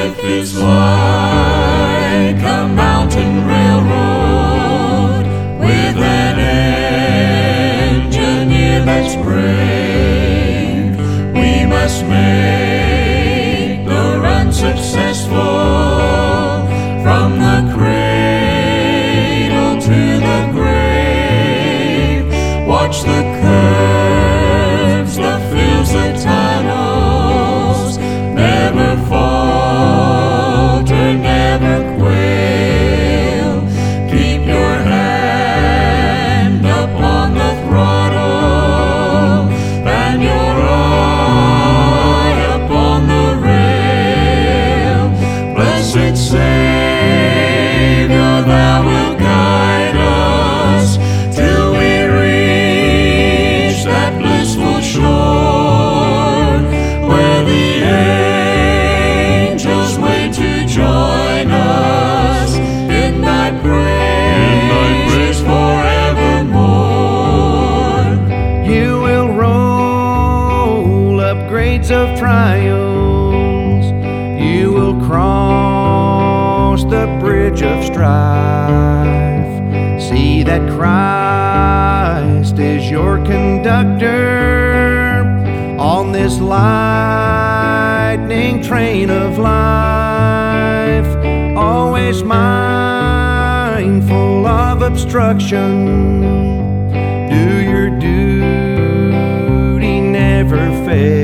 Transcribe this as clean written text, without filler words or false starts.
life is like a mountain railroad with an engineer that's brave. We must make the run successful from the cradle to the grave. Watch the curves, the fields, the tunnels. Never falter, never quail. Keep your hand up on the throttle and your eye up on the rail. Blessed Savior, thou wilt guide us till we reach that blissful shore where the angels wait to join us in thy praise forevermore. You will roll up grades of trials. You will cross the bridge of strife. See that Christ is your conductor on this lightning train of life. Always mindful of obstruction. Do your duty, never fail.